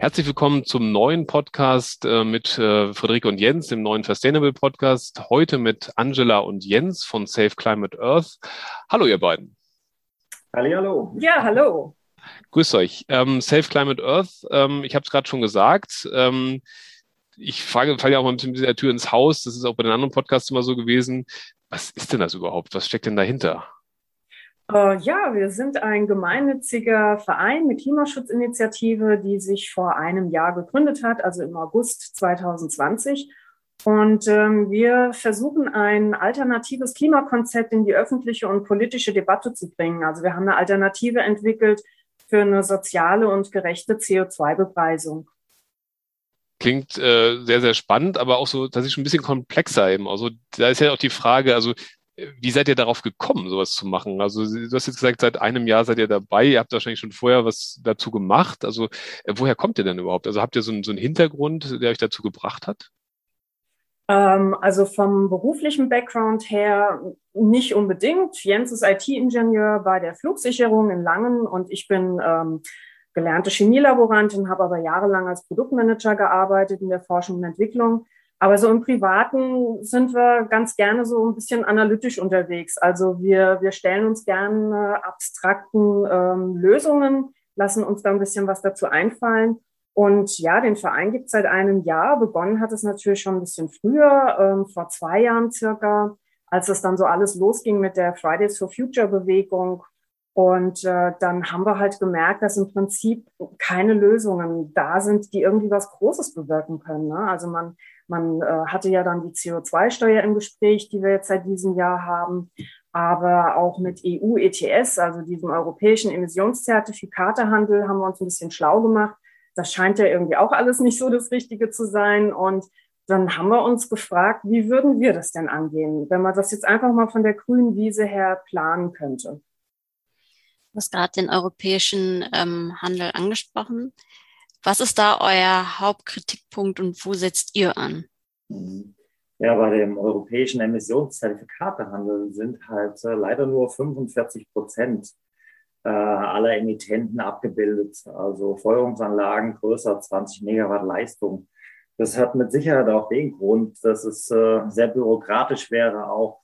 Herzlich willkommen zum neuen Podcast mit Friederike und Jens, dem neuen Sustainable Podcast. Heute mit Angela und Jens von Safe Climate Earth. Hallo, ihr beiden. Hallo. Ja, hallo. Grüßt euch. Safe Climate Earth, ich habe es gerade schon gesagt. Ich falle ja auch mal ein bisschen mit der Tür ins Haus. Das ist auch bei den anderen Podcasts immer so gewesen. Was ist denn das überhaupt? Was steckt denn dahinter? Ja, wir sind ein gemeinnütziger Verein, eine Klimaschutzinitiative, die sich vor einem Jahr gegründet hat, also im August 2020. Und wir versuchen, ein alternatives Klimakonzept in die öffentliche und politische Debatte zu bringen. Also wir haben eine Alternative entwickelt für eine soziale und gerechte CO2-Bepreisung. Klingt sehr, sehr spannend, aber auch so tatsächlich schon ein bisschen komplexer eben. Also da ist ja auch die Frage, also wie seid ihr darauf gekommen, sowas zu machen? Also du hast jetzt gesagt, seit einem Jahr seid ihr dabei. Ihr habt wahrscheinlich schon vorher was dazu gemacht. Also woher kommt ihr denn überhaupt? Also habt ihr so einen Hintergrund, der euch dazu gebracht hat? Also vom beruflichen Background her nicht unbedingt. Jens ist IT-Ingenieur bei der Flugsicherung in Langen und ich bin gelernte Chemielaborantin, habe aber jahrelang als Produktmanager gearbeitet in der Forschung und Entwicklung. Aber so im Privaten sind wir ganz gerne so ein bisschen analytisch unterwegs. Also wir stellen uns gerne abstrakten Lösungen, lassen uns da ein bisschen was dazu einfallen. Und ja, den Verein gibt es seit einem Jahr. Begonnen hat es natürlich schon ein bisschen früher, vor 2 Jahren circa, als es dann so alles losging mit der Fridays for Future Bewegung. Und dann haben wir halt gemerkt, dass im Prinzip keine Lösungen da sind, die irgendwie was Großes bewirken können. Ne? Also man hatte ja dann die CO2-Steuer im Gespräch, die wir jetzt seit diesem Jahr haben, aber auch mit EU-ETS, also diesem europäischen Emissionszertifikatehandel, haben wir uns ein bisschen schlau gemacht. Das scheint ja irgendwie auch alles nicht so das Richtige zu sein. Und dann haben wir uns gefragt, wie würden wir das denn angehen, wenn man das jetzt einfach mal von der grünen Wiese her planen könnte? Du hast gerade den europäischen Handel angesprochen. Was ist da euer Hauptkritikpunkt und wo setzt ihr an? Ja, bei dem europäischen Emissionszertifikatehandel sind halt leider nur 45% aller Emittenten abgebildet, also Feuerungsanlagen größer 20 Megawatt Leistung. Das hat mit Sicherheit auch den Grund, dass es sehr bürokratisch wäre, auch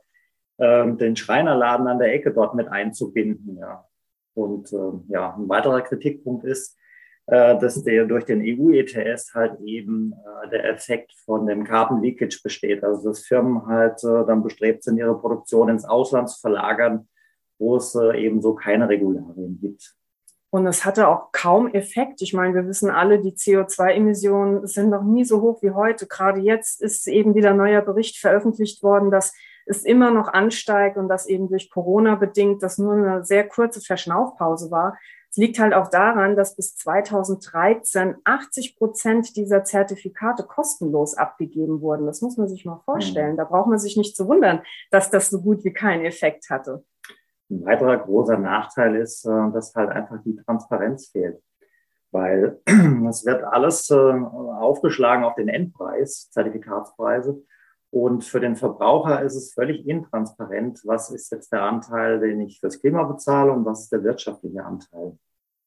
den Schreinerladen an der Ecke dort mit einzubinden. Ja. Und ja, ein weiterer Kritikpunkt ist, dass durch den EU-ETS halt eben der Effekt von dem Carbon Leakage besteht. Also dass Firmen halt dann bestrebt sind, ihre Produktion ins Ausland zu verlagern, wo es eben so keine Regularien gibt. Und es hatte auch kaum Effekt. Ich meine, wir wissen alle, die CO2-Emissionen sind noch nie so hoch wie heute. Gerade jetzt ist eben wieder ein neuer Bericht veröffentlicht worden, dass es immer noch ansteigt und dass eben durch Corona bedingt, dass nur eine sehr kurze Verschnaufpause war. Es liegt halt auch daran, dass bis 2013 80% dieser Zertifikate kostenlos abgegeben wurden. Das muss man sich mal vorstellen. Da braucht man sich nicht zu wundern, dass das so gut wie keinen Effekt hatte. Ein weiterer großer Nachteil ist, dass halt einfach die Transparenz fehlt, weil es wird alles aufgeschlagen auf den Endpreis, Zertifikatspreise. Und für den Verbraucher ist es völlig intransparent, was ist jetzt der Anteil, den ich fürs Klima bezahle und was ist der wirtschaftliche Anteil.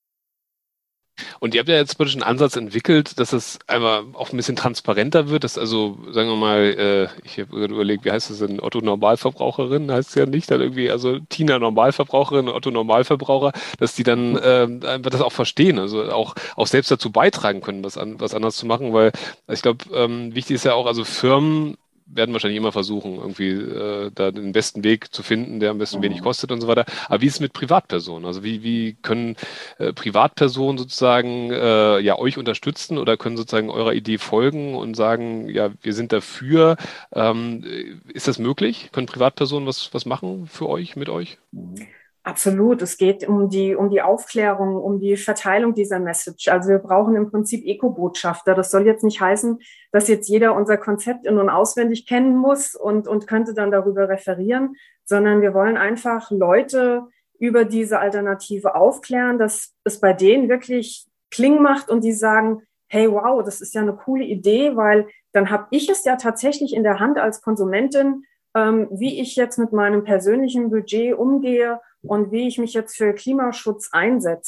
Und ihr habt ja jetzt praktisch einen Ansatz entwickelt, dass es einmal auch ein bisschen transparenter wird, dass also, sagen wir mal, ich habe gerade überlegt, wie heißt das denn, Otto Normalverbraucherin heißt es ja nicht, dann irgendwie, also Tina Normalverbraucherin, Otto Normalverbraucher, dass die dann einfach das auch verstehen, also auch selbst dazu beitragen können, was anderes zu machen, weil ich glaube, wichtig ist ja auch, also Firmen werden wahrscheinlich immer versuchen, irgendwie da den besten Weg zu finden, der am besten wenig kostet und so weiter. Aber wie ist es mit Privatpersonen? Also wie können Privatpersonen sozusagen ja euch unterstützen oder können sozusagen eurer Idee folgen und sagen, ja, wir sind dafür. Ist das möglich? Können Privatpersonen was machen für euch, mit euch? Absolut. Es geht um die Aufklärung, um die Verteilung dieser Message. Also wir brauchen im Prinzip Eco-Botschafter. Das soll jetzt nicht heißen, dass jetzt jeder unser Konzept in- und auswendig kennen muss und könnte dann darüber referieren, sondern wir wollen einfach Leute über diese Alternative aufklären, dass es bei denen wirklich Kling macht und die sagen, hey, wow, das ist ja eine coole Idee, weil dann habe ich es ja tatsächlich in der Hand als Konsumentin, wie ich jetzt mit meinem persönlichen Budget umgehe und wie ich mich jetzt für Klimaschutz einsetze.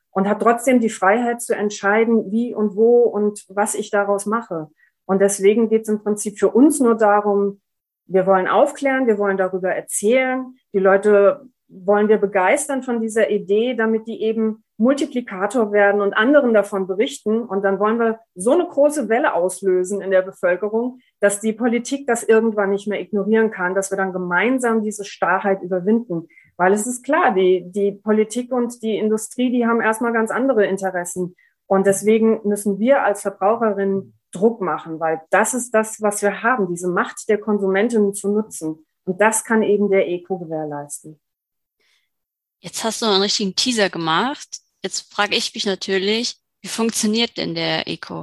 und habe trotzdem die Freiheit zu entscheiden, wie und wo und was ich daraus mache. Und deswegen geht es im Prinzip für uns nur darum, wir wollen aufklären, wir wollen darüber erzählen, die Leute wollen wir begeistern von dieser Idee, damit die eben Multiplikator werden und anderen davon berichten. Und dann wollen wir so eine große Welle auslösen in der Bevölkerung, dass die Politik das irgendwann nicht mehr ignorieren kann, dass wir dann gemeinsam diese Starrheit überwinden. Weil es ist klar, die Politik und die Industrie, die haben erstmal ganz andere Interessen. Und deswegen müssen wir als Verbraucherinnen Druck machen, weil das ist das, was wir haben, diese Macht der Konsumentinnen zu nutzen. Und das kann eben der ECO gewährleisten. Jetzt hast du einen richtigen Teaser gemacht. Jetzt frage ich mich natürlich, wie funktioniert denn der ECO?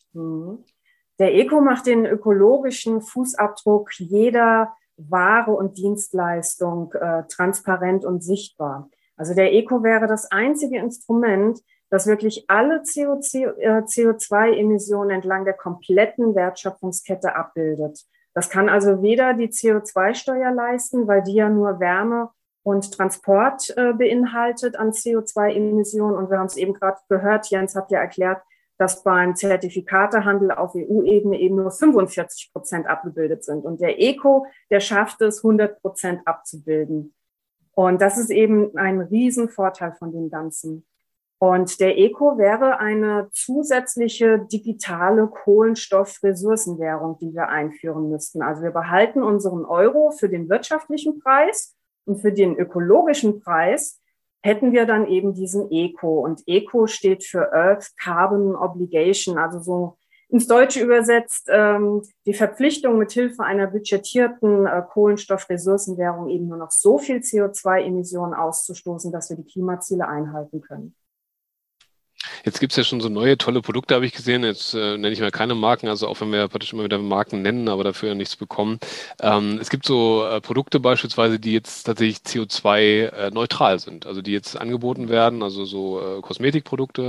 Der ECO macht den ökologischen Fußabdruck jeder Ware und Dienstleistung transparent und sichtbar. Also der ECO wäre das einzige Instrument, das wirklich alle CO2-Emissionen entlang der kompletten Wertschöpfungskette abbildet. Das kann also weder die CO2-Steuer leisten, weil die ja nur Wärme und Transport beinhaltet an CO2-Emissionen. Und wir haben es eben gerade gehört, Jens hat ja erklärt, dass beim Zertifikatehandel auf EU-Ebene eben nur 45% abgebildet sind. Und der ECO, der schafft es, 100% abzubilden. Und das ist eben ein Riesenvorteil von dem Ganzen. Und der ECO wäre eine zusätzliche digitale Kohlenstoffressourcenwährung, die wir einführen müssten. Also wir behalten unseren Euro für den wirtschaftlichen Preis und für den ökologischen Preis hätten wir dann eben diesen ECO. Und ECO steht für Earth Carbon Obligation, also so ins Deutsche übersetzt die Verpflichtung, mithilfe einer budgetierten Kohlenstoffressourcenwährung eben nur noch so viel CO2-Emissionen auszustoßen, dass wir die Klimaziele einhalten können. Jetzt gibt es ja schon so neue, tolle Produkte, habe ich gesehen. Jetzt nenne ich mal keine Marken, also auch wenn wir praktisch immer wieder Marken nennen, aber dafür ja nichts bekommen. Es gibt so Produkte beispielsweise, die jetzt tatsächlich CO2-neutral sind, also die jetzt angeboten werden, also so Kosmetikprodukte.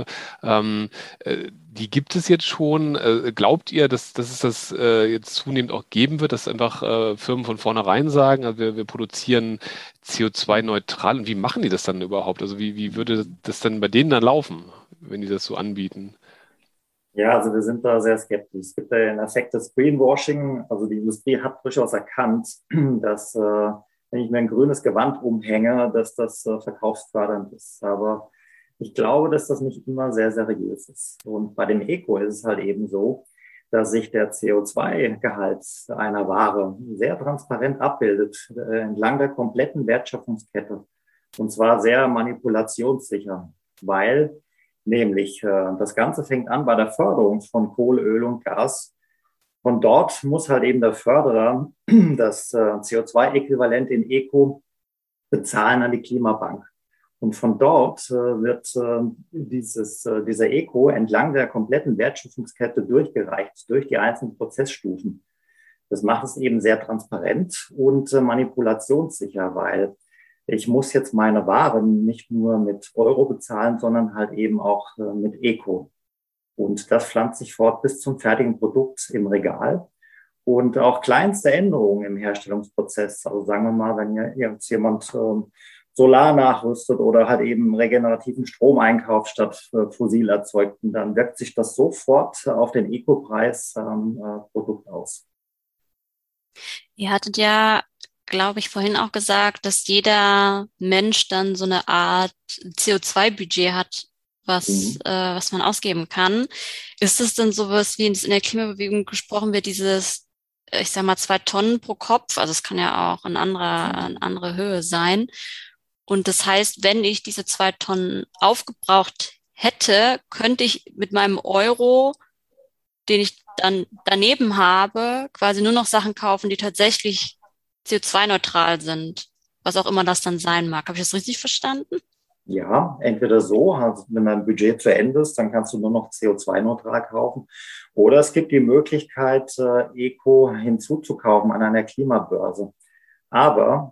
Die gibt es jetzt schon. Glaubt ihr, dass es das jetzt zunehmend auch geben wird, dass einfach Firmen von vornherein sagen, also wir produzieren CO2-neutral, und wie machen die das dann überhaupt? Also wie würde das dann bei denen dann laufen, wenn die das so anbieten? Ja, also wir sind da sehr skeptisch. Es gibt den Effekt des Greenwashing. Also die Industrie hat durchaus erkannt, dass wenn ich mir ein grünes Gewand umhänge, dass das verkaufsfördernd ist. Aber ich glaube, dass das nicht immer sehr seriös ist. Und bei dem Eco ist es halt eben so, dass sich der CO2-Gehalt einer Ware sehr transparent abbildet, entlang der kompletten Wertschöpfungskette. Und zwar sehr manipulationssicher, weil nämlich das Ganze fängt an bei der Förderung von Kohle, Öl und Gas. Von dort muss halt eben der Förderer das CO2-Äquivalent in Eco bezahlen an die Klimabank. Und von dort wird dieser Eco entlang der kompletten Wertschöpfungskette durchgereicht, durch die einzelnen Prozessstufen. Das macht es eben sehr transparent und manipulationssicher, weil ich muss jetzt meine Waren nicht nur mit Euro bezahlen, sondern halt eben auch mit Eco. Und das pflanzt sich fort bis zum fertigen Produkt im Regal. Und auch kleinste Änderungen im Herstellungsprozess, also sagen wir mal, wenn jetzt jemand Solar nachrüstet oder halt eben regenerativen Strom einkauft statt fossil erzeugten, dann wirkt sich das sofort auf den Eco-Preis Produkt aus. Ihr hattet ja, glaube ich, vorhin auch gesagt, dass jeder Mensch dann so eine Art CO2-Budget hat, was man ausgeben kann. Ist es denn sowas, wie in der Klimabewegung gesprochen wird, dieses, ich sag mal, 2 Tonnen pro Kopf? Also es kann ja auch eine andere Höhe sein. Und das heißt, wenn ich diese 2 Tonnen aufgebraucht hätte, könnte ich mit meinem Euro, den ich dann daneben habe, quasi nur noch Sachen kaufen, die tatsächlich CO2-neutral sind, was auch immer das dann sein mag. Habe ich das richtig verstanden? Ja, entweder so, also wenn dein Budget zu Ende ist, dann kannst du nur noch CO2-neutral kaufen. Oder es gibt die Möglichkeit, Eco hinzuzukaufen an einer Klimabörse. Aber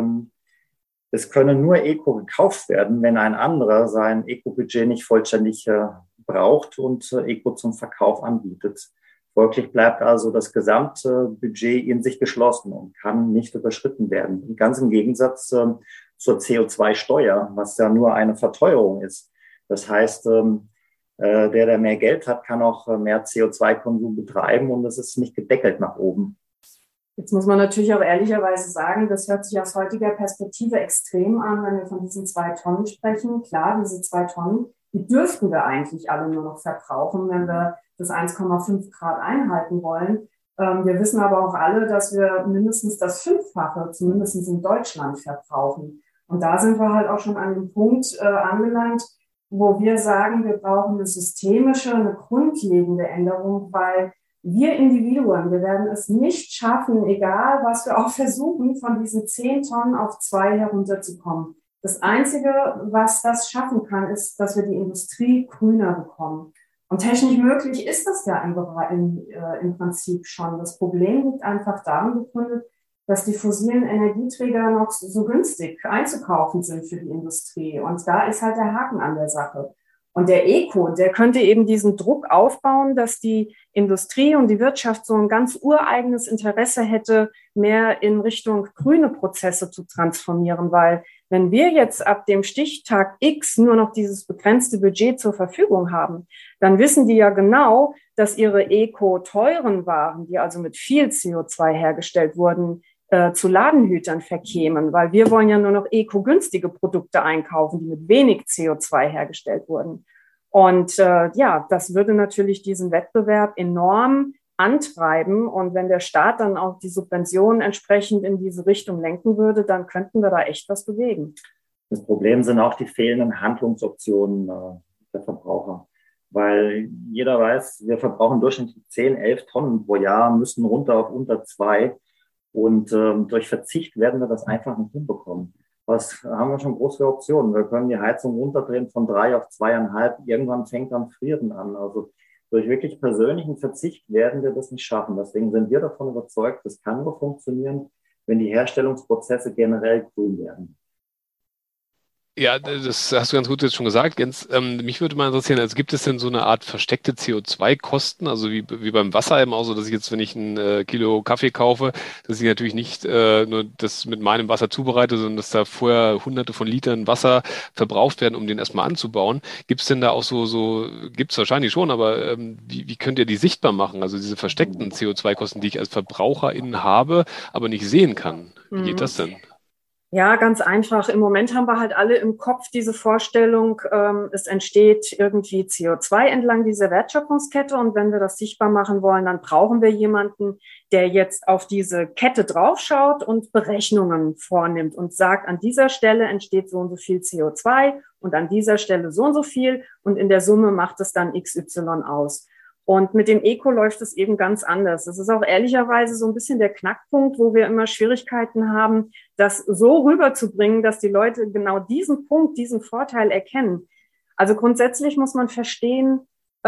es können nur Eco gekauft werden, wenn ein anderer sein Eco-Budget nicht vollständig braucht und Eco zum Verkauf anbietet. Folglich bleibt also das gesamte Budget in sich geschlossen und kann nicht überschritten werden. Ganz im Gegensatz zur CO2-Steuer, was ja nur eine Verteuerung ist. Das heißt, der mehr Geld hat, kann auch mehr CO2-Konsum betreiben und es ist nicht gedeckelt nach oben. Jetzt muss man natürlich auch ehrlicherweise sagen, das hört sich aus heutiger Perspektive extrem an, wenn wir von diesen 2 Tonnen sprechen. Klar, diese 2 Tonnen, die dürften wir eigentlich alle nur noch verbrauchen, wenn wir das 1,5 Grad einhalten wollen. Wir wissen aber auch alle, dass wir mindestens das 5-fache, zumindest in Deutschland, verbrauchen. Und da sind wir halt auch schon an dem Punkt angelangt, wo wir sagen, wir brauchen eine systemische, eine grundlegende Änderung, weil wir Individuen, wir werden es nicht schaffen, egal was wir auch versuchen, von diesen 10 Tonnen auf 2 herunterzukommen. Das Einzige, was das schaffen kann, ist, dass wir die Industrie grüner bekommen. Und technisch möglich ist das ja im Prinzip schon. Das Problem liegt einfach darin begründet, dass die fossilen Energieträger noch so günstig einzukaufen sind für die Industrie. Und da ist halt der Haken an der Sache. Und der Eco, der könnte eben diesen Druck aufbauen, dass die Industrie und die Wirtschaft so ein ganz ureigenes Interesse hätte, mehr in Richtung grüne Prozesse zu transformieren. Weil wenn wir jetzt ab dem Stichtag X nur noch dieses begrenzte Budget zur Verfügung haben, dann wissen die ja genau, dass ihre eco-teuren Waren, die also mit viel CO2 hergestellt wurden, zu Ladenhütern verkämen, weil wir wollen ja nur noch eco-günstige Produkte einkaufen, die mit wenig CO2 hergestellt wurden. Und das würde natürlich diesen Wettbewerb enorm antreiben. Und wenn der Staat dann auch die Subventionen entsprechend in diese Richtung lenken würde, dann könnten wir da echt was bewegen. Das Problem sind auch die fehlenden Handlungsoptionen der Verbraucher. Weil jeder weiß, wir verbrauchen durchschnittlich 10, 11 Tonnen pro Jahr, müssen runter auf unter 2. Und durch Verzicht werden wir das einfach nicht hinbekommen. Was haben wir schon große Optionen? Wir können die Heizung runterdrehen von 3 auf 2,5. Irgendwann fängt dann Frieren an. Also durch wirklich persönlichen Verzicht werden wir das nicht schaffen. Deswegen sind wir davon überzeugt, das kann nur funktionieren, wenn die Herstellungsprozesse generell grün werden. Ja, das hast du ganz gut jetzt schon gesagt, Jens. Mich würde mal interessieren, also gibt es denn so eine Art versteckte CO2-Kosten, also wie beim Wasser eben auch so, dass ich jetzt, wenn ich ein Kilo Kaffee kaufe, dass ich natürlich nicht nur das mit meinem Wasser zubereite, sondern dass da vorher Hunderte von Litern Wasser verbraucht werden, um den erstmal anzubauen. Gibt es denn da auch gibt es wahrscheinlich schon, aber wie könnt ihr die sichtbar machen? Also diese versteckten CO2-Kosten, die ich als VerbraucherInnen habe, aber nicht sehen kann. Wie geht das denn? Ja, ganz einfach. Im Moment haben wir halt alle im Kopf diese Vorstellung, es entsteht irgendwie CO2 entlang dieser Wertschöpfungskette. Und wenn wir das sichtbar machen wollen, dann brauchen wir jemanden, der jetzt auf diese Kette draufschaut und Berechnungen vornimmt und sagt, an dieser Stelle entsteht so und so viel CO2 und an dieser Stelle so und so viel. Und in der Summe macht es dann XY aus. Und mit dem Eco läuft es eben ganz anders. Das ist auch ehrlicherweise so ein bisschen der Knackpunkt, wo wir immer Schwierigkeiten haben, das so rüberzubringen, dass die Leute genau diesen Punkt, diesen Vorteil erkennen. Also grundsätzlich muss man verstehen,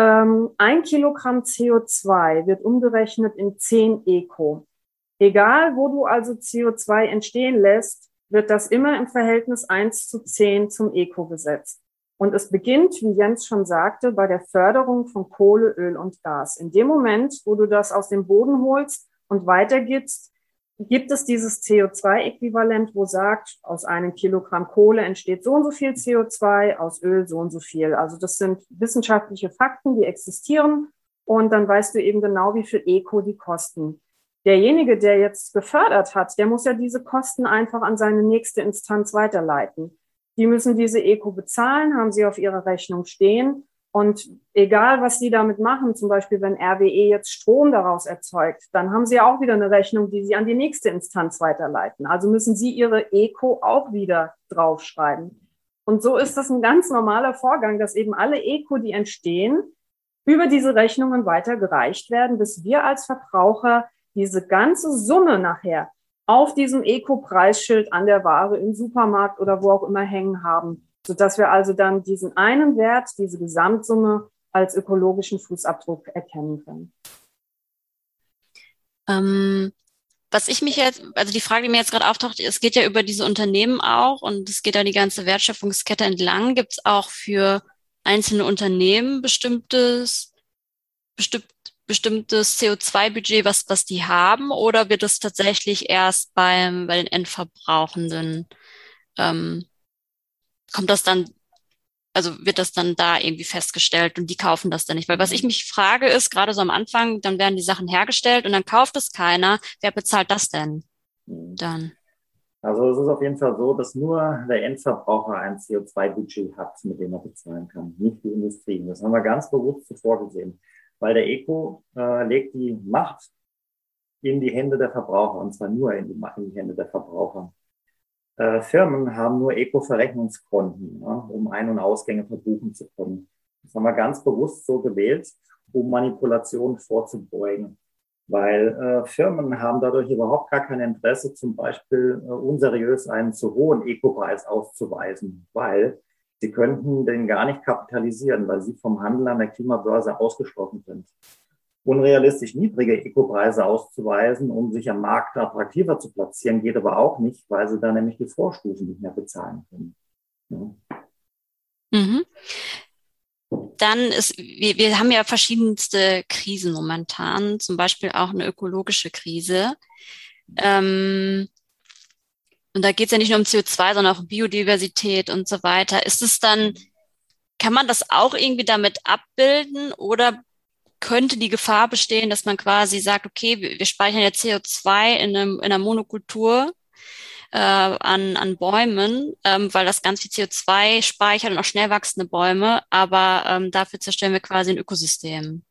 1 Kilogramm CO2 wird umgerechnet in 10 Eco. Egal, wo du also CO2 entstehen lässt, wird das immer im Verhältnis 1:10 zum Eco gesetzt. Und es beginnt, wie Jens schon sagte, bei der Förderung von Kohle, Öl und Gas. In dem Moment, wo du das aus dem Boden holst und weitergibst, gibt es dieses CO2-Äquivalent, wo sagt, aus 1 Kilogramm Kohle entsteht so und so viel CO2, aus Öl so und so viel. Also das sind wissenschaftliche Fakten, die existieren. Und dann weißt du eben genau, wie viel Eco die kosten. Derjenige, der jetzt gefördert hat, der muss ja diese Kosten einfach an seine nächste Instanz weiterleiten. Die müssen diese Eco bezahlen, haben sie auf ihrer Rechnung stehen. Und egal, was sie damit machen, zum Beispiel wenn RWE jetzt Strom daraus erzeugt, dann haben sie auch wieder eine Rechnung, die sie an die nächste Instanz weiterleiten. Also müssen sie ihre Eco auch wieder draufschreiben. Und so ist das ein ganz normaler Vorgang, dass eben alle Eco, die entstehen, über diese Rechnungen weitergereicht werden, bis wir als Verbraucher diese ganze Summe nachher auf diesem Eco-Preisschild an der Ware im Supermarkt oder wo auch immer hängen haben, sodass wir also dann diesen einen Wert, diese Gesamtsumme als ökologischen Fußabdruck erkennen können. Also die Frage, die mir jetzt gerade auftaucht, es geht ja über diese Unternehmen auch und es geht ja die ganze Wertschöpfungskette entlang. Gibt es auch für einzelne Unternehmen bestimmtes CO2-Budget, was die haben, oder wird es tatsächlich erst bei den Endverbrauchenden, kommt das dann also wird das dann da irgendwie festgestellt und die kaufen das dann nicht? Weil was ich mich frage ist, gerade so am Anfang, dann werden die Sachen hergestellt und dann kauft es keiner. Wer bezahlt das denn dann? Also es ist auf jeden Fall so, dass nur der Endverbraucher ein CO2-Budget hat, mit dem er bezahlen kann, nicht die Industrie. Das haben wir ganz bewusst so vorgesehen, weil der Eco legt die Macht in die Hände der Verbraucher, und zwar nur in die Hände der Verbraucher. Firmen haben nur Eco-Verrechnungskonten, ja, um Ein- und Ausgänge verbuchen zu können. Das haben wir ganz bewusst so gewählt, um Manipulationen vorzubeugen. Weil Firmen haben dadurch überhaupt gar kein Interesse, zum Beispiel unseriös einen zu hohen Eco-Preis auszuweisen, weil sie könnten den gar nicht kapitalisieren, weil sie vom Handel an der Klimabörse ausgeschlossen sind. Unrealistisch niedrige Eco-Preise auszuweisen, um sich am Markt attraktiver zu platzieren, geht aber auch nicht, weil sie dann nämlich die Vorstufen nicht mehr bezahlen können. Ja. Mhm. Dann wir haben ja verschiedenste Krisen momentan, zum Beispiel auch eine ökologische Krise. Und da geht es ja nicht nur um CO2, sondern auch um Biodiversität und so weiter. Kann man das auch irgendwie damit abbilden oder könnte die Gefahr bestehen, dass man quasi sagt, okay, wir speichern ja CO2 in einer Monokultur an Bäumen, weil das ganz viel CO2 speichert und auch schnell wachsende Bäume, aber dafür zerstören wir quasi ein Ökosystem.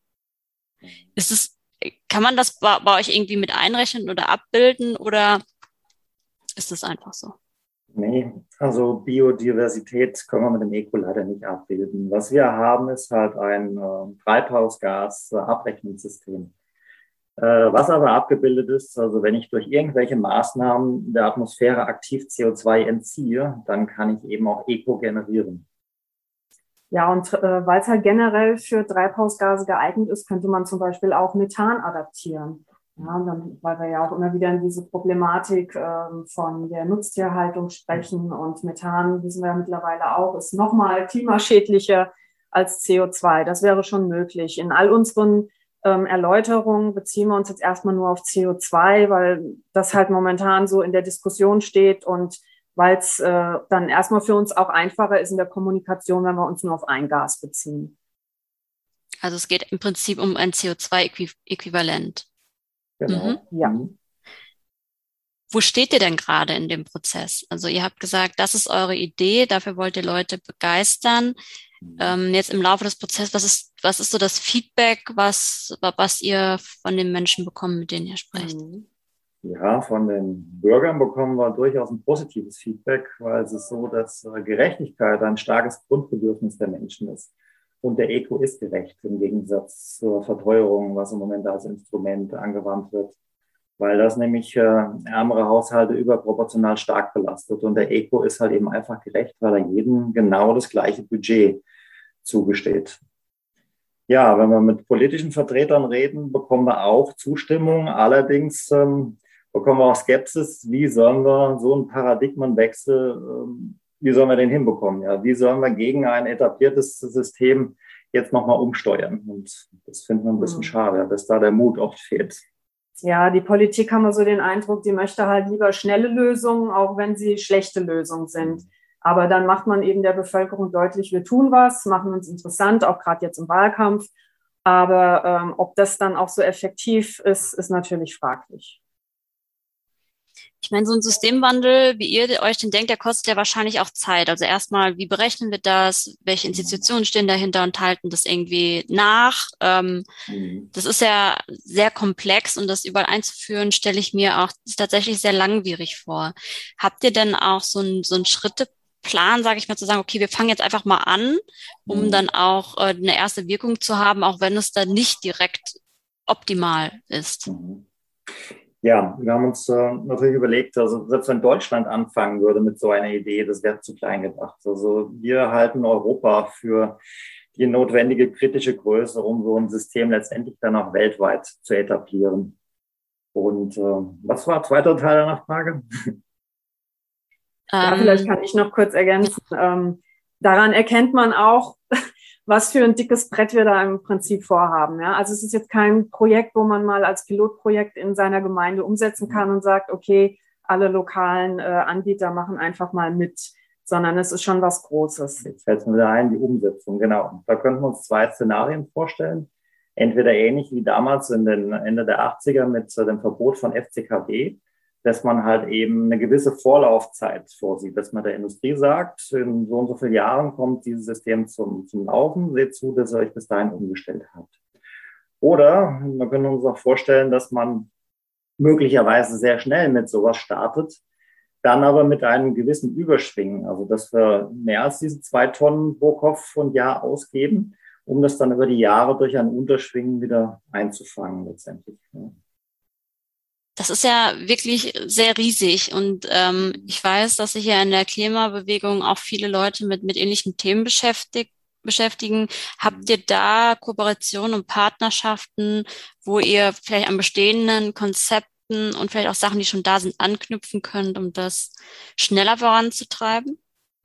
Kann man das bei euch irgendwie mit einrechnen oder abbilden oder ist das einfach so? Nee, also Biodiversität können wir mit dem Eco leider nicht abbilden. Was wir haben, ist halt ein Treibhausgas-Abrechnungssystem. Was aber abgebildet ist, also wenn ich durch irgendwelche Maßnahmen der Atmosphäre aktiv CO2 entziehe, dann kann ich eben auch Eco generieren. Ja, und weil es halt generell für Treibhausgase geeignet ist, könnte man zum Beispiel auch Methan adaptieren. Ja, dann, weil wir ja auch immer wieder in diese Problematik von der Nutztierhaltung sprechen. Und Methan, wissen wir ja mittlerweile auch, ist nochmal klimaschädlicher als CO2. Das wäre schon möglich. In all unseren Erläuterungen beziehen wir uns jetzt erstmal nur auf CO2, weil das halt momentan so in der Diskussion steht und weil es dann erstmal für uns auch einfacher ist in der Kommunikation, wenn wir uns nur auf ein Gas beziehen. Also es geht im Prinzip um ein CO2-Äquivalent. Genau. Ja. Wo steht ihr denn gerade in dem Prozess? Also ihr habt gesagt, das ist eure Idee, dafür wollt ihr Leute begeistern. Jetzt im Laufe des Prozesses, was ist so das Feedback, was ihr von den Menschen bekommt, mit denen ihr sprecht? Ja, von den Bürgern bekommen wir durchaus ein positives Feedback, weil es ist so, dass Gerechtigkeit ein starkes Grundbedürfnis der Menschen ist. Und der Eco ist gerecht im Gegensatz zur Verteuerung, was im Moment als Instrument angewandt wird, weil das nämlich ärmere Haushalte überproportional stark belastet. Und der Eco ist halt eben einfach gerecht, weil er jedem genau das gleiche Budget zugesteht. Ja, wenn wir mit politischen Vertretern reden, bekommen wir auch Zustimmung. Allerdings bekommen wir auch Skepsis. Wie sollen wir so einen Paradigmenwechsel, wie sollen wir den hinbekommen? Ja, wie sollen wir gegen ein etabliertes System jetzt nochmal umsteuern? Und das finden wir ein bisschen schade, dass da der Mut oft fehlt. Ja, die Politik haben wir so den Eindruck, die möchte halt lieber schnelle Lösungen, auch wenn sie schlechte Lösungen sind. Aber dann macht man eben der Bevölkerung deutlich, wir tun was, machen uns interessant, auch gerade jetzt im Wahlkampf. Aber ob das dann auch so effektiv ist, ist natürlich fraglich. Ich meine, so ein Systemwandel, wie ihr euch den denkt, der kostet ja wahrscheinlich auch Zeit. Also erstmal, wie berechnen wir das? Welche Institutionen stehen dahinter und halten das irgendwie nach? Das ist ja sehr komplex und das überall einzuführen, stelle ich mir auch tatsächlich sehr langwierig vor. Habt ihr denn auch so einen Schritteplan, sage ich mal, zu sagen, okay, wir fangen jetzt einfach mal an, um dann auch eine erste Wirkung zu haben, auch wenn es dann nicht direkt optimal ist? Ja, wir haben uns natürlich überlegt, also selbst wenn Deutschland anfangen würde mit so einer Idee, das wäre zu klein gedacht. Also wir halten Europa für die notwendige kritische Größe, um so ein System letztendlich dann auch weltweit zu etablieren. Und was war der zweite Teil der Nachfrage? Ja, vielleicht kann ich noch kurz ergänzen. Daran erkennt man auch, was für ein dickes Brett wir da im Prinzip vorhaben. Ja? Also es ist jetzt kein Projekt, wo man mal als Pilotprojekt in seiner Gemeinde umsetzen kann und sagt, okay, alle lokalen Anbieter machen einfach mal mit. sondern es ist schon was Großes. Jetzt fällt es mir wieder ein, die Umsetzung, genau. Da könnten wir uns 2 Szenarien vorstellen. Entweder ähnlich wie damals in den Ende der 80er mit dem Verbot von FCKW, dass man halt eben eine gewisse Vorlaufzeit vorsieht, dass man der Industrie sagt, in so und so vielen Jahren kommt dieses System zum Laufen, seht zu, dass ihr euch bis dahin umgestellt habt. Oder man könnte uns auch vorstellen, dass man möglicherweise sehr schnell mit sowas startet, dann aber mit einem gewissen Überschwingen, also dass wir mehr als diese 2 Tonnen pro Kopf und Jahr ausgeben, um das dann über die Jahre durch ein Unterschwingen wieder einzufangen letztendlich. Das ist ja wirklich sehr riesig und ich weiß, dass sich ja in der Klimabewegung auch viele Leute mit ähnlichen Themen beschäftigen. Habt ihr da Kooperationen und Partnerschaften, wo ihr vielleicht an bestehenden Konzepten und vielleicht auch Sachen, die schon da sind, anknüpfen könnt, um das schneller voranzutreiben?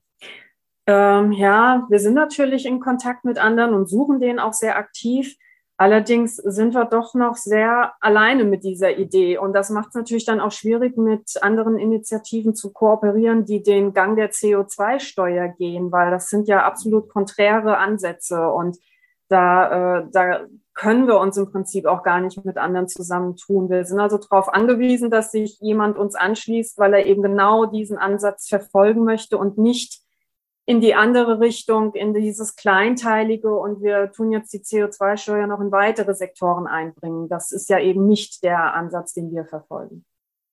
Ja, wir sind natürlich in Kontakt mit anderen und suchen den auch sehr aktiv. Allerdings sind wir doch noch sehr alleine mit dieser Idee. Und das macht es natürlich dann auch schwierig, mit anderen Initiativen zu kooperieren, die den Gang der CO2-Steuer gehen, weil das sind ja absolut konträre Ansätze. Und da können wir uns im Prinzip auch gar nicht mit anderen zusammentun. Wir sind also darauf angewiesen, dass sich jemand uns anschließt, weil er eben genau diesen Ansatz verfolgen möchte und nicht in die andere Richtung, in dieses Kleinteilige, und wir tun jetzt die CO2-Steuer noch in weitere Sektoren einbringen. Das ist ja eben nicht der Ansatz, den wir verfolgen.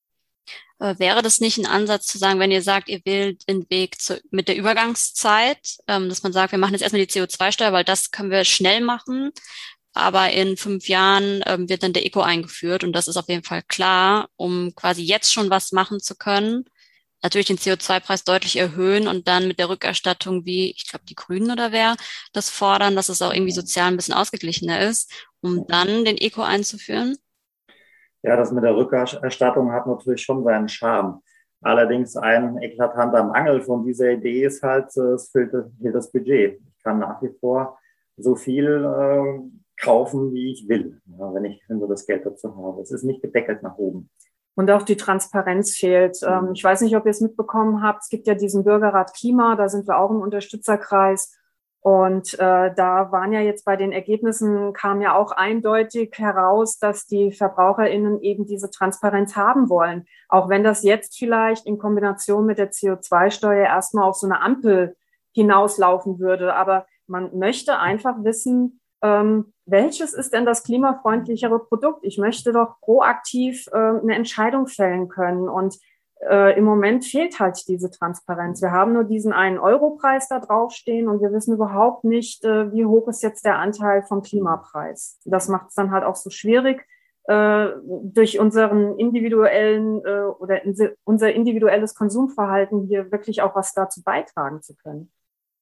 Wäre das nicht ein Ansatz zu sagen, wenn ihr sagt, ihr wählt den Weg mit der Übergangszeit, dass man sagt, wir machen jetzt erstmal die CO2-Steuer, weil das können wir schnell machen, aber in 5 Jahren wird dann der Eco eingeführt und das ist auf jeden Fall klar, um quasi jetzt schon was machen zu können. Natürlich den CO2-Preis deutlich erhöhen und dann mit der Rückerstattung, wie, ich glaube, die Grünen oder wer, das fordern, dass es auch irgendwie sozial ein bisschen ausgeglichener ist, um dann den Eco einzuführen? Ja, das mit der Rückerstattung hat natürlich schon seinen Charme. Allerdings ein eklatanter Mangel von dieser Idee ist halt, es fehlt das Budget. Ich kann nach wie vor so viel kaufen, wie ich will, ja, wenn ich das Geld dazu habe. Es ist nicht gedeckelt nach oben. Und auch die Transparenz fehlt. Ich weiß nicht, ob ihr es mitbekommen habt. Es gibt ja diesen Bürgerrat Klima, da sind wir auch im Unterstützerkreis. Und da waren ja jetzt bei den Ergebnissen, kam ja auch eindeutig heraus, dass die VerbraucherInnen eben diese Transparenz haben wollen. Auch wenn das jetzt vielleicht in Kombination mit der CO2-Steuer erstmal auf so eine Ampel hinauslaufen würde. Aber man möchte einfach wissen, welches ist denn das klimafreundlichere Produkt? Ich möchte doch proaktiv eine Entscheidung fällen können. Und im Moment fehlt halt diese Transparenz. Wir haben nur diesen 1-Euro-Preis da draufstehen und wir wissen überhaupt nicht, wie hoch ist jetzt der Anteil vom Klimapreis. Das macht es dann halt auch so schwierig, durch unseren individuellen oder unser individuelles Konsumverhalten hier wirklich auch was dazu beitragen zu können.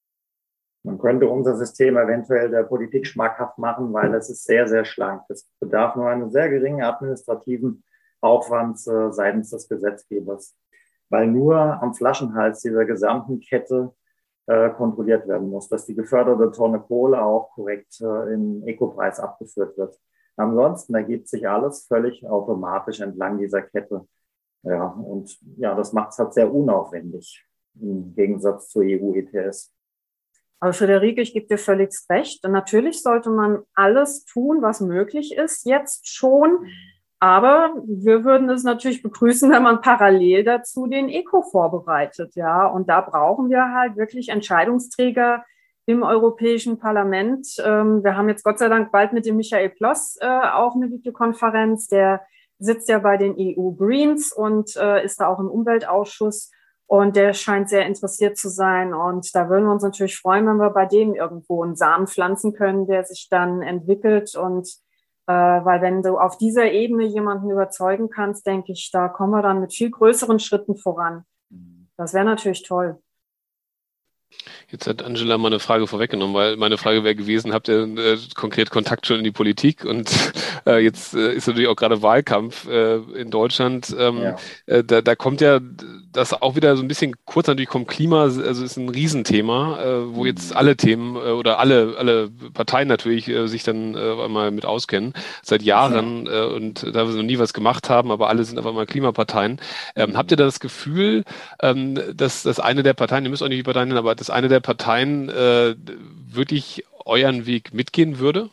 Man könnte unser System eventuell der Politik schmackhaft machen, weil es ist sehr, sehr schlank. Es bedarf nur einen sehr geringen administrativen Aufwand seitens des Gesetzgebers, weil nur am Flaschenhals dieser gesamten Kette kontrolliert werden muss, dass die geförderte Tonne Kohle auch korrekt im Ecopreis abgeführt wird. Ansonsten ergibt sich alles völlig automatisch entlang dieser Kette. Ja, und ja, das macht es halt sehr unaufwendig im Gegensatz zur EU-ETS. Aber Friederike, ich gebe dir völlig recht. Und natürlich sollte man alles tun, was möglich ist, jetzt schon. Aber wir würden es natürlich begrüßen, wenn man parallel dazu den Eco vorbereitet, ja. Und da brauchen wir halt wirklich Entscheidungsträger im Europäischen Parlament. Wir haben jetzt Gott sei Dank bald mit dem Michael Ploss auch eine Videokonferenz. Der sitzt ja bei den EU Greens und ist da auch im Umweltausschuss. Und der scheint sehr interessiert zu sein. Und da würden wir uns natürlich freuen, wenn wir bei dem irgendwo einen Samen pflanzen können, der sich dann entwickelt. Und weil wenn du auf dieser Ebene jemanden überzeugen kannst, denke ich, da kommen wir dann mit viel größeren Schritten voran. Das wäre natürlich toll. Jetzt hat Angela mal eine Frage vorweggenommen, weil meine Frage wäre gewesen, habt ihr konkret Kontakt schon in die Politik? Und jetzt ist natürlich auch gerade Wahlkampf in Deutschland. Ja. Da kommt ja das auch wieder so ein bisschen kurz, natürlich kommt Klima, also ist ein Riesenthema, wo jetzt alle Themen oder alle Parteien natürlich sich dann auf einmal mit auskennen, seit Jahren und da wir noch nie was gemacht haben, aber alle sind auf einmal Klimaparteien. Habt ihr da das Gefühl, dass eine der Parteien, ihr müsst auch nicht die Parteien nennen, aber dass eine der Parteien wirklich euren Weg mitgehen würde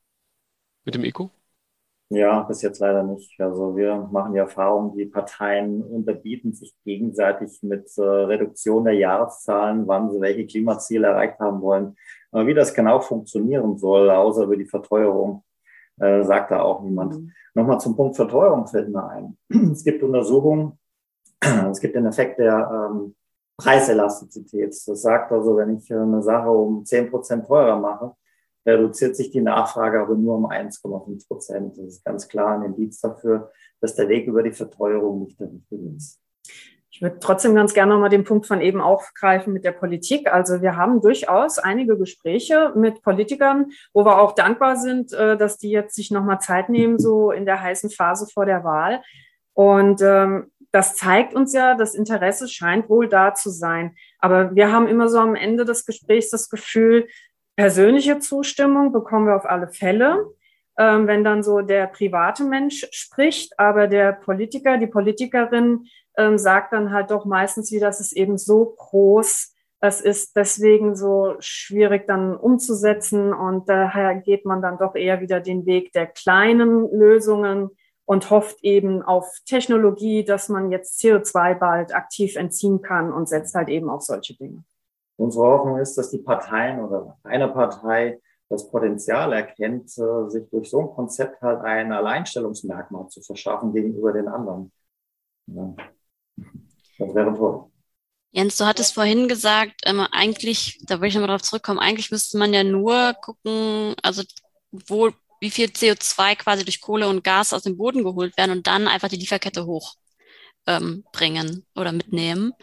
mit dem Eco? Ja, bis jetzt leider nicht. Also wir machen die Erfahrung, die Parteien unterbieten sich gegenseitig mit Reduktion der Jahreszahlen, wann sie welche Klimaziele erreicht haben wollen. Aber wie das genau funktionieren soll, außer über die Verteuerung, sagt da auch niemand. Nochmal zum Punkt Verteuerung fällt mir ein. Es gibt Untersuchungen, es gibt den Effekt der Preiselastizität. Das sagt also, wenn ich eine Sache um 10% teurer mache, reduziert sich die Nachfrage aber nur um 1,5%. Das ist ganz klar ein Indiz dafür, dass der Weg über die Verteuerung nicht der richtige ist. Ich würde trotzdem ganz gerne nochmal den Punkt von eben aufgreifen mit der Politik. Also wir haben durchaus einige Gespräche mit Politikern, wo wir auch dankbar sind, dass die jetzt sich nochmal Zeit nehmen, so in der heißen Phase vor der Wahl. Und das zeigt uns ja, das Interesse scheint wohl da zu sein. Aber wir haben immer so am Ende des Gesprächs das Gefühl, persönliche Zustimmung bekommen wir auf alle Fälle, wenn dann so der private Mensch spricht, aber der Politiker, die Politikerin sagt dann halt doch meistens wieder, das ist eben so groß, es ist deswegen so schwierig dann umzusetzen und daher geht man dann doch eher wieder den Weg der kleinen Lösungen und hofft eben auf Technologie, dass man jetzt CO2 bald aktiv entziehen kann und setzt halt eben auf solche Dinge. Unsere Hoffnung ist, dass die Parteien oder eine Partei das Potenzial erkennt, sich durch so ein Konzept halt ein Alleinstellungsmerkmal zu verschaffen gegenüber den anderen. Ja. Das wäre toll. Jens, du hattest vorhin gesagt, eigentlich, da will ich nochmal drauf zurückkommen, eigentlich müsste man ja nur gucken, also wie viel CO2 quasi durch Kohle und Gas aus dem Boden geholt werden und dann einfach die Lieferkette hochbringen oder mitnehmen.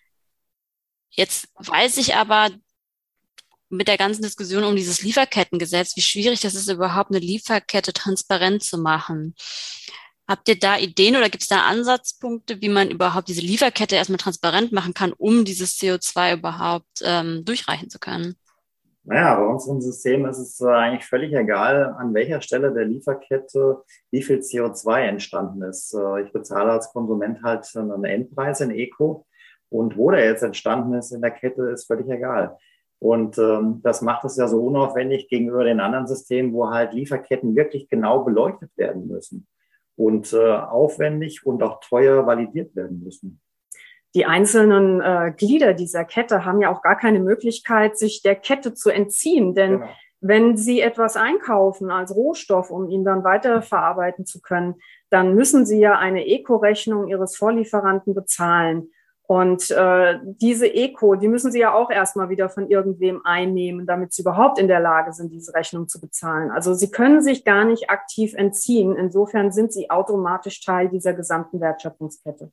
Jetzt weiß ich aber mit der ganzen Diskussion um dieses Lieferkettengesetz, wie schwierig das ist, überhaupt eine Lieferkette transparent zu machen. Habt ihr da Ideen oder gibt es da Ansatzpunkte, wie man überhaupt diese Lieferkette erstmal transparent machen kann, um dieses CO2 überhaupt durchreichen zu können? Naja, bei unserem System ist es eigentlich völlig egal, an welcher Stelle der Lieferkette wie viel CO2 entstanden ist. Ich bezahle als Konsument halt einen Endpreis in Eco. Und wo der jetzt entstanden ist in der Kette, ist völlig egal. Und das macht es ja so unaufwendig gegenüber den anderen Systemen, wo halt Lieferketten wirklich genau beleuchtet werden müssen und aufwendig und auch teuer validiert werden müssen. Die einzelnen Glieder dieser Kette haben ja auch gar keine Möglichkeit, sich der Kette zu entziehen. Denn wenn sie etwas einkaufen als Rohstoff, um ihn dann weiterverarbeiten zu können, dann müssen sie ja eine Eco-Rechnung ihres Vorlieferanten bezahlen. Und diese Eco, die müssen sie ja auch erstmal wieder von irgendwem einnehmen, damit sie überhaupt in der Lage sind, diese Rechnung zu bezahlen. Also sie können sich gar nicht aktiv entziehen. Insofern sind sie automatisch Teil dieser gesamten Wertschöpfungskette.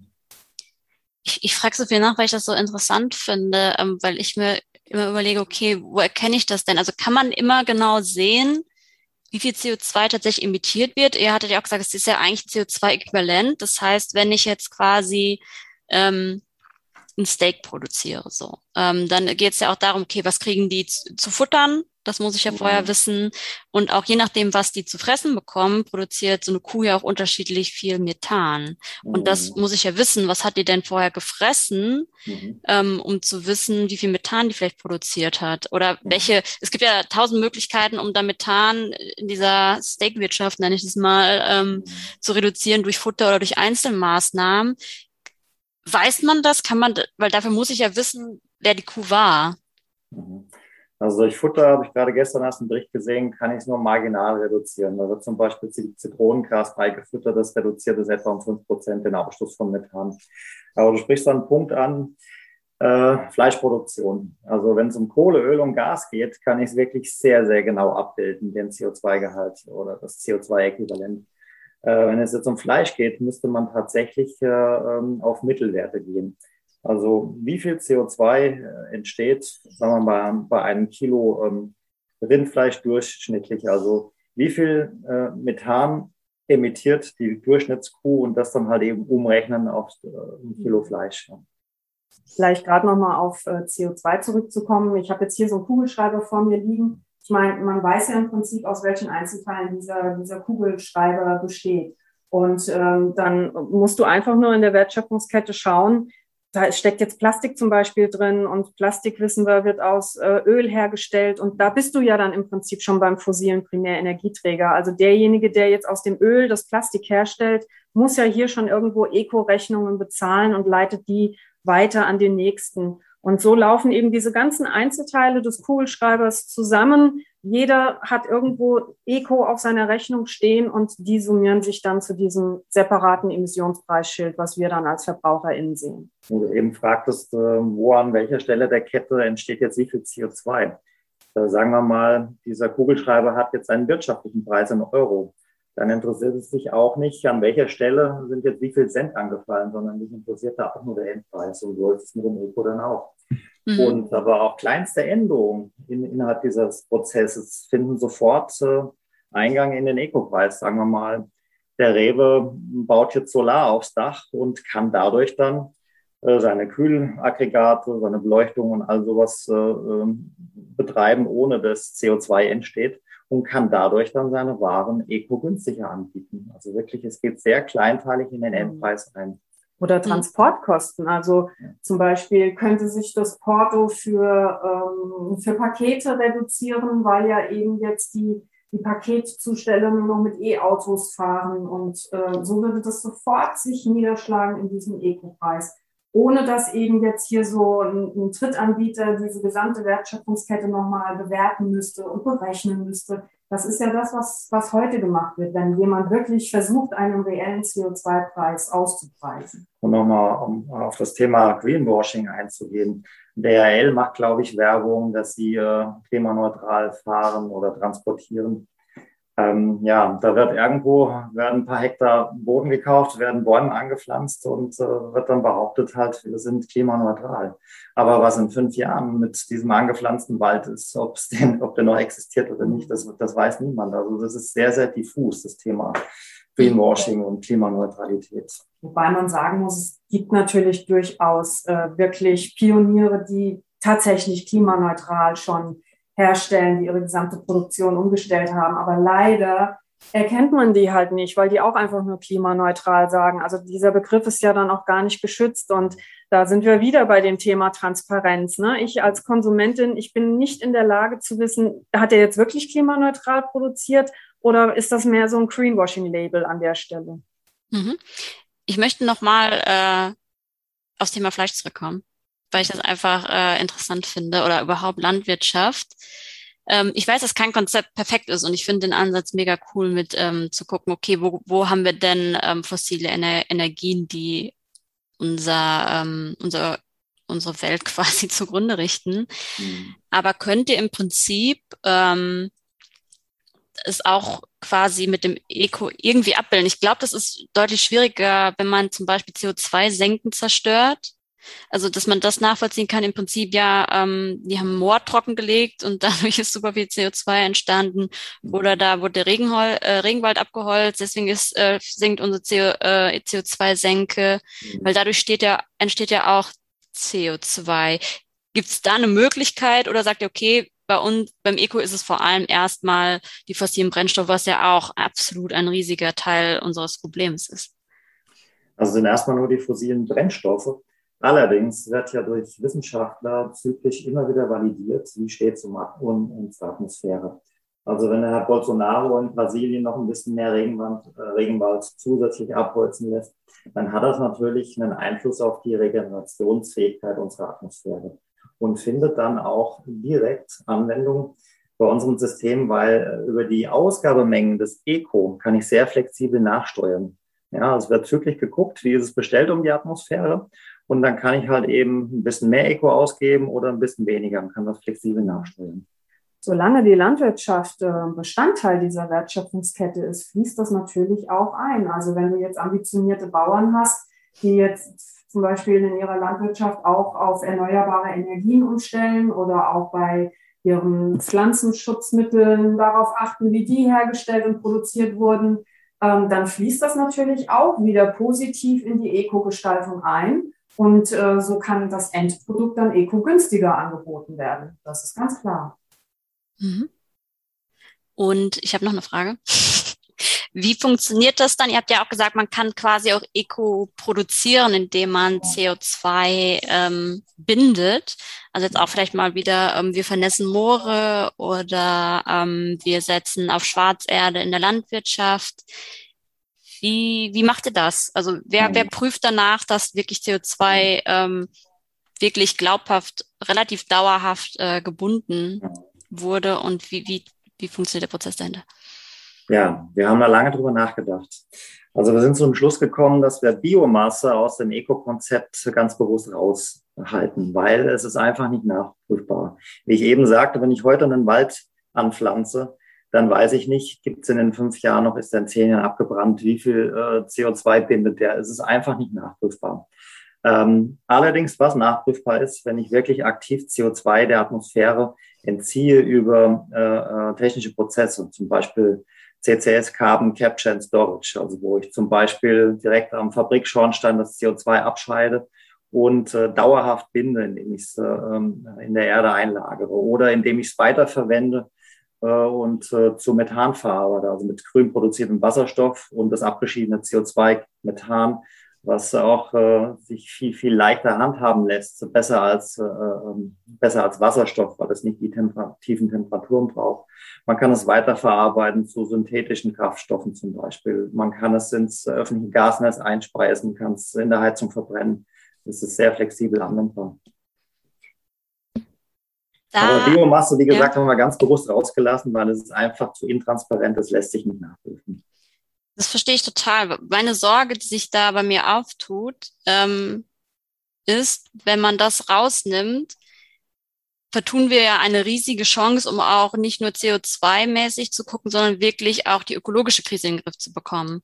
Ich frage so viel nach, weil ich das so interessant finde, weil ich mir immer überlege, okay, wo erkenne ich das denn? Also kann man immer genau sehen, wie viel CO2 tatsächlich emittiert wird? Ihr hattet ja auch gesagt, es ist ja eigentlich CO2-äquivalent. Das heißt, wenn ich jetzt quasi ein Steak produziere, so. Dann geht es ja auch darum, okay, was kriegen die zu futtern? Das muss ich ja vorher wissen. Und auch je nachdem, was die zu fressen bekommen, produziert so eine Kuh ja auch unterschiedlich viel Methan. Und das muss ich ja wissen, was hat die denn vorher gefressen, um zu wissen, wie viel Methan die vielleicht produziert hat. Oder es gibt ja 1000 Möglichkeiten, um da Methan in dieser Steakwirtschaft, nenne ich das mal, zu reduzieren durch Futter oder durch Einzelmaßnahmen. Weiß man das? Weil dafür muss ich ja wissen, wer die Kuh war. Also durch Futter, habe ich gerade gestern erst einen Bericht gesehen, kann ich es nur marginal reduzieren. Da wird zum Beispiel Zitronengras beigefüttert, das reduziert es etwa um 5% den Ausstoß von Methan. Aber du sprichst dann einen Punkt an, Fleischproduktion. Also wenn es um Kohle, Öl und Gas geht, kann ich es wirklich sehr, sehr genau abbilden, den CO2-Gehalt oder das CO2-Äquivalent. Wenn es jetzt um Fleisch geht, müsste man tatsächlich auf Mittelwerte gehen. Also wie viel CO2 entsteht, sagen wir mal, bei einem Kilo Rindfleisch durchschnittlich? Also wie viel Methan emittiert die Durchschnittskuh und das dann halt eben umrechnen auf ein Kilo Fleisch? Vielleicht gerade nochmal auf CO2 zurückzukommen. Ich habe jetzt hier so einen Kugelschreiber vor mir liegen. Ich meine, man weiß ja im Prinzip, aus welchen Einzelteilen dieser Kugelschreiber besteht. Und dann musst du einfach nur in der Wertschöpfungskette schauen, da steckt jetzt Plastik zum Beispiel drin und Plastik, wissen wir, wird aus Öl hergestellt. Und da bist du ja dann im Prinzip schon beim fossilen Primärenergieträger. Also derjenige, der jetzt aus dem Öl das Plastik herstellt, muss ja hier schon irgendwo Eco-Rechnungen bezahlen und leitet die weiter an den nächsten. Und so laufen eben diese ganzen Einzelteile des Kugelschreibers zusammen. Jeder hat irgendwo Eco auf seiner Rechnung stehen und die summieren sich dann zu diesem separaten Emissionspreisschild, was wir dann als VerbraucherInnen sehen. Du eben fragtest, wo an welcher Stelle der Kette entsteht jetzt wie viel CO2. Sagen wir mal, dieser Kugelschreiber hat jetzt einen wirtschaftlichen Preis in Euro. Dann interessiert es sich auch nicht, an welcher Stelle sind jetzt wie viel Cent angefallen, sondern mich interessiert da auch nur der Endpreis. Und so ist es mit dem Eco dann auch. Und aber auch kleinste Änderungen innerhalb dieses Prozesses finden sofort Eingang in den Eco-Preis. Sagen wir mal, der Rewe baut jetzt Solar aufs Dach und kann dadurch dann seine Kühlaggregate, seine Beleuchtung und all sowas betreiben, ohne dass CO2 entsteht und kann dadurch dann seine Waren eco-günstiger anbieten. Also wirklich, es geht sehr kleinteilig in den Endpreis rein. Oder Transportkosten. Also zum Beispiel könnte sich das Porto für Pakete reduzieren, weil ja eben jetzt die Paketzusteller nur noch mit E-Autos fahren. Und so würde das sofort sich niederschlagen in diesem Eco-Preis. Ohne dass eben jetzt hier so ein Drittanbieter diese gesamte Wertschöpfungskette nochmal bewerten müsste und berechnen müsste. Das ist ja das, was heute gemacht wird, wenn jemand wirklich versucht, einen reellen CO2-Preis auszupreisen. Und nochmal, um auf das Thema Greenwashing einzugehen. DHL macht, glaube ich, Werbung, dass sie klimaneutral fahren oder transportieren. Da werden ein paar Hektar Boden gekauft, werden Bäume angepflanzt und wird dann behauptet halt, wir sind klimaneutral. Aber was in 5 Jahren mit diesem angepflanzten Wald ist, ob der noch existiert oder nicht, das weiß niemand. Also das ist sehr, sehr diffus, das Thema Greenwashing und Klimaneutralität. Wobei man sagen muss, es gibt natürlich durchaus wirklich Pioniere, die tatsächlich klimaneutral schon herstellen, die ihre gesamte Produktion umgestellt haben. Aber leider erkennt man die halt nicht, weil die auch einfach nur klimaneutral sagen. Also dieser Begriff ist ja dann auch gar nicht geschützt. Und da sind wir wieder bei dem Thema Transparenz. Ne? Ich als Konsumentin, ich bin nicht in der Lage zu wissen, hat er jetzt wirklich klimaneutral produziert oder ist das mehr so ein Greenwashing-Label an der Stelle? Ich möchte nochmal aufs Thema Fleisch zurückkommen, weil ich das einfach interessant finde oder überhaupt Landwirtschaft. Ich weiß, dass kein Konzept perfekt ist und ich finde den Ansatz mega cool mit zu gucken, okay, wo haben wir denn fossile Energien, die unsere Welt quasi zugrunde richten. Aber könnt ihr im Prinzip es auch quasi mit dem Eco irgendwie abbilden? Ich glaube, das ist deutlich schwieriger, wenn man zum Beispiel CO2-Senken zerstört. Also, dass man das nachvollziehen kann, im Prinzip die haben Moor trockengelegt und dadurch ist super viel CO2 entstanden. Oder da wurde der Regenwald abgeholzt, deswegen sinkt unsere CO2-Senke, weil dadurch entsteht ja auch CO2. Gibt es da eine Möglichkeit oder sagt ihr, okay, bei uns, beim Eco ist es vor allem erstmal die fossilen Brennstoffe, was ja auch absolut ein riesiger Teil unseres Problems ist? Also sind erstmal nur die fossilen Brennstoffe. Allerdings wird ja durch Wissenschaftler zyklisch immer wieder validiert, wie steht es um unsere Atmosphäre. Also wenn der Herr Bolsonaro in Brasilien noch ein bisschen mehr Regenwald zusätzlich abholzen lässt, dann hat das natürlich einen Einfluss auf die Regenerationsfähigkeit unserer Atmosphäre und findet dann auch direkt Anwendung bei unserem System, weil über die Ausgabemengen des Eco kann ich sehr flexibel nachsteuern. Ja, es wird zyklisch geguckt, wie ist es bestellt um die Atmosphäre. Und dann kann ich halt eben ein bisschen mehr Eco ausgeben oder ein bisschen weniger und kann das flexibel nachsteuern. Solange die Landwirtschaft Bestandteil dieser Wertschöpfungskette ist, fließt das natürlich auch ein. Also wenn du jetzt ambitionierte Bauern hast, die jetzt zum Beispiel in ihrer Landwirtschaft auch auf erneuerbare Energien umstellen oder auch bei ihren Pflanzenschutzmitteln darauf achten, wie die hergestellt und produziert wurden, dann fließt das natürlich auch wieder positiv in die Ökogestaltung ein. Und so kann das Endprodukt dann ökogünstiger angeboten werden. Das ist ganz klar. Mhm. Und ich habe noch eine Frage. Wie funktioniert das dann? Ihr habt ja auch gesagt, man kann quasi auch Eco produzieren, indem man CO2 bindet. Also jetzt auch vielleicht mal wieder, wir vernässen Moore oder wir setzen auf Schwarzerde in der Landwirtschaft. Wie macht ihr das? Also wer prüft danach, dass wirklich CO2 wirklich glaubhaft, relativ dauerhaft gebunden wurde und wie funktioniert der Prozess dahinter? Ja, wir haben da lange drüber nachgedacht. Also wir sind zum Schluss gekommen, dass wir Biomasse aus dem Eco-Konzept ganz bewusst raushalten, weil es ist einfach nicht nachprüfbar. Wie ich eben sagte, wenn ich heute einen Wald anpflanze, dann weiß ich nicht, gibt es in den 5 Jahren noch, ist der in 10 Jahren abgebrannt, wie viel CO2 bindet der. Es ist einfach nicht nachprüfbar. Allerdings, was nachprüfbar ist, wenn ich wirklich aktiv CO2 der Atmosphäre entziehe über technische Prozesse, zum Beispiel CCS, Carbon Capture and Storage, also wo ich zum Beispiel direkt am Fabrikschornstein das CO2 abscheide und dauerhaft binde, indem ich es in der Erde einlagere oder indem ich es weiterverwende und zu Methan verarbeite, also mit grün produziertem Wasserstoff und das abgeschiedene CO2 Methan, was auch sich viel, viel leichter handhaben lässt, besser als Wasserstoff, weil es nicht die tiefen Temperaturen braucht. Man kann es weiterverarbeiten zu synthetischen Kraftstoffen zum Beispiel. Man kann es ins öffentliche Gasnetz einspeisen, kann es in der Heizung verbrennen. Es ist sehr flexibel anwendbar. Aber Biomasse, wie gesagt, haben wir ganz bewusst rausgelassen, weil es ist einfach zu intransparent, das lässt sich nicht nachprüfen. Das verstehe ich total. Meine Sorge, die sich da bei mir auftut, ist, wenn man das rausnimmt, vertun wir ja eine riesige Chance, um auch nicht nur CO2-mäßig zu gucken, sondern wirklich auch die ökologische Krise in den Griff zu bekommen.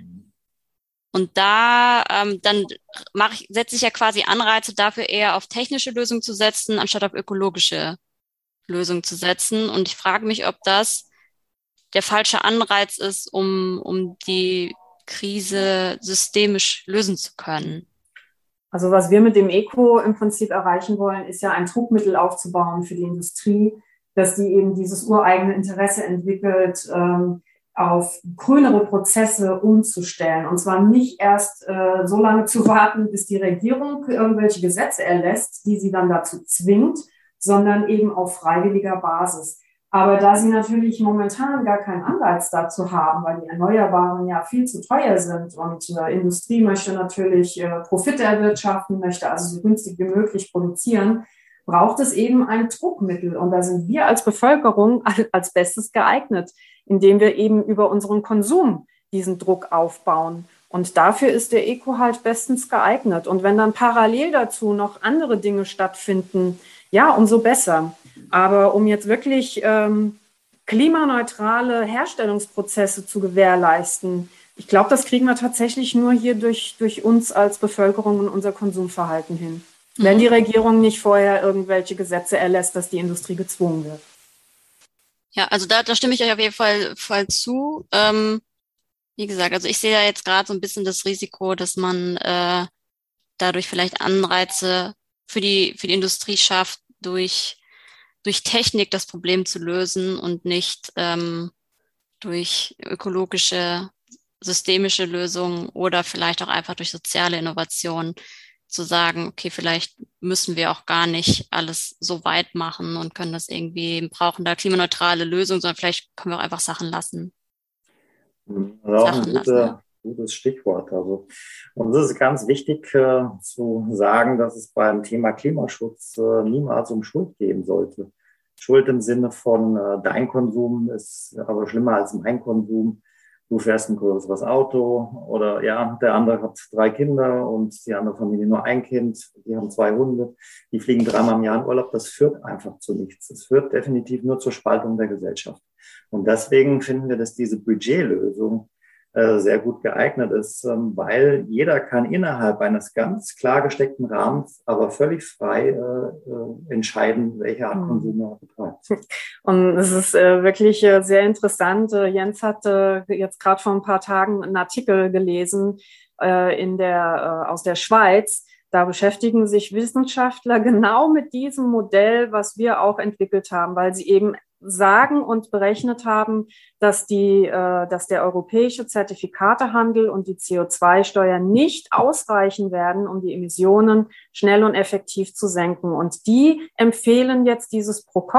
Und da dann setze ich ja quasi Anreize dafür, eher auf technische Lösungen zu setzen, anstatt auf ökologische Lösungen zu setzen. Und ich frage mich, ob das der falsche Anreiz ist, um die Krise systemisch lösen zu können. Also was wir mit dem Eco im Prinzip erreichen wollen, ist ja ein Druckmittel aufzubauen für die Industrie, dass die eben dieses ureigene Interesse entwickelt, auf grünere Prozesse umzustellen. Und zwar nicht erst so lange zu warten, bis die Regierung irgendwelche Gesetze erlässt, die sie dann dazu zwingt, sondern eben auf freiwilliger Basis. Aber da sie natürlich momentan gar keinen Anreiz dazu haben, weil die Erneuerbaren ja viel zu teuer sind und Industrie möchte natürlich Profite erwirtschaften, möchte also so günstig wie möglich produzieren, braucht es eben ein Druckmittel. Und da sind wir als Bevölkerung als Bestes geeignet, indem wir eben über unseren Konsum diesen Druck aufbauen. Und dafür ist der Eco halt bestens geeignet. Und wenn dann parallel dazu noch andere Dinge stattfinden, ja, umso besser. Aber um jetzt wirklich klimaneutrale Herstellungsprozesse zu gewährleisten, ich glaube, das kriegen wir tatsächlich nur hier durch uns als Bevölkerung und unser Konsumverhalten hin. Wenn die Regierung nicht vorher irgendwelche Gesetze erlässt, dass die Industrie gezwungen wird. Ja, also da stimme ich euch auf jeden Fall zu. Wie gesagt, also ich sehe da jetzt gerade so ein bisschen das Risiko, dass man dadurch vielleicht Anreize für die Industrie schafft, durch Technik das Problem zu lösen und nicht durch ökologische, systemische Lösungen oder vielleicht auch einfach durch soziale Innovation zu sagen, okay, vielleicht müssen wir auch gar nicht alles so weit machen und können das irgendwie, brauchen da klimaneutrale Lösungen, sondern vielleicht können wir auch einfach Sachen lassen. Also auch ein gutes Stichwort. Also, und es ist ganz wichtig zu sagen, dass es beim Thema Klimaschutz niemals um Schuld gehen sollte. Schuld im Sinne von dein Konsum ist aber schlimmer als mein Konsum. Du fährst ein größeres Auto oder ja, der andere hat 3 Kinder und die andere Familie nur ein Kind. Die haben 2 Hunde. Die fliegen 3-mal im Jahr in Urlaub. Das führt einfach zu nichts. Es führt definitiv nur zur Spaltung der Gesellschaft. Und deswegen finden wir, dass diese Budgetlösung sehr gut geeignet ist, weil jeder kann innerhalb eines ganz klar gesteckten Rahmens, aber völlig frei entscheiden, welche Art Konsum er betreibt. Und es ist wirklich sehr interessant. Jens hat jetzt gerade vor ein paar Tagen einen Artikel gelesen aus der Schweiz. Da beschäftigen sich Wissenschaftler genau mit diesem Modell, was wir auch entwickelt haben, weil sie eben sagen und berechnet haben, dass der europäische Zertifikatehandel und die CO2-Steuer nicht ausreichen werden, um die Emissionen schnell und effektiv zu senken. Und die empfehlen jetzt diese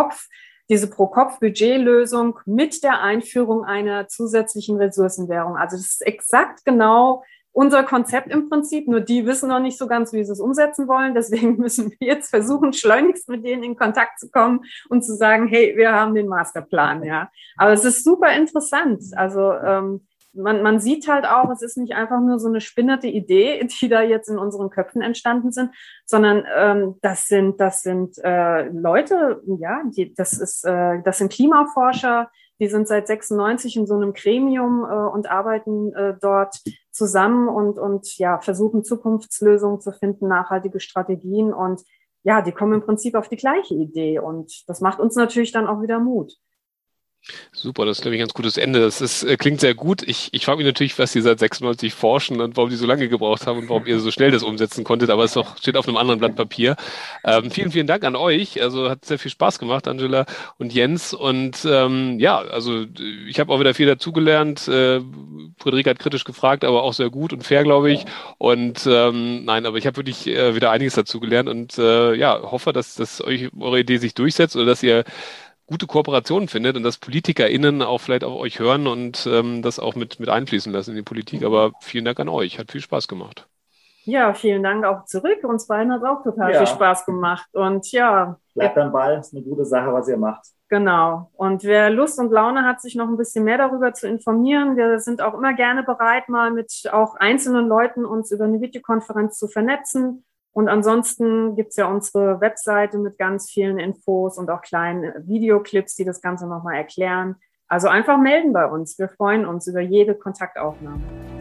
Pro-Kopf-Budgetlösung mit der Einführung einer zusätzlichen Ressourcenwährung. Also das ist exakt genau unser Konzept im Prinzip, nur die wissen noch nicht so ganz, wie sie es umsetzen wollen. Deswegen müssen wir jetzt versuchen, schleunigst mit denen in Kontakt zu kommen und zu sagen, hey, wir haben den Masterplan, ja. Aber es ist super interessant. Also man sieht halt auch, es ist nicht einfach nur so eine spinnerte Idee, die da jetzt in unseren Köpfen entstanden sind, sondern das sind Leute, ja, das sind Klimaforscher, die sind seit 96 in so einem Gremium und arbeiten dort zusammen und ja, versuchen Zukunftslösungen zu finden, nachhaltige Strategien und ja, die kommen im Prinzip auf die gleiche Idee und das macht uns natürlich dann auch wieder Mut. Super, das ist, glaube ich, ein ganz gutes Ende. Klingt sehr gut. Ich frage mich natürlich, was Sie seit 96 forschen und warum die so lange gebraucht haben und warum ihr so schnell das umsetzen konntet, aber steht auf einem anderen Blatt Papier. Vielen, vielen Dank an euch. Also hat sehr viel Spaß gemacht, Angela und Jens. Und ja, also ich habe auch wieder viel dazugelernt. Friederike hat kritisch gefragt, aber auch sehr gut und fair, glaube ich. Und nein, aber ich habe wirklich wieder einiges dazugelernt und ja, hoffe, dass eure Idee sich durchsetzt oder dass ihr gute Kooperationen findet und dass PolitikerInnen auch vielleicht auf euch hören und das auch mit einfließen lassen in die Politik. Aber vielen Dank an euch. Hat viel Spaß gemacht. Ja, vielen Dank auch zurück. Uns beiden hat auch total viel Spaß gemacht. Und ja. Bleibt am Ball. Ist eine gute Sache, was ihr macht. Genau. Und wer Lust und Laune hat, sich noch ein bisschen mehr darüber zu informieren, wir sind auch immer gerne bereit, mal mit auch einzelnen Leuten uns über eine Videokonferenz zu vernetzen. Und ansonsten gibt's ja unsere Webseite mit ganz vielen Infos und auch kleinen Videoclips, die das Ganze nochmal erklären. Also einfach melden bei uns. Wir freuen uns über jede Kontaktaufnahme.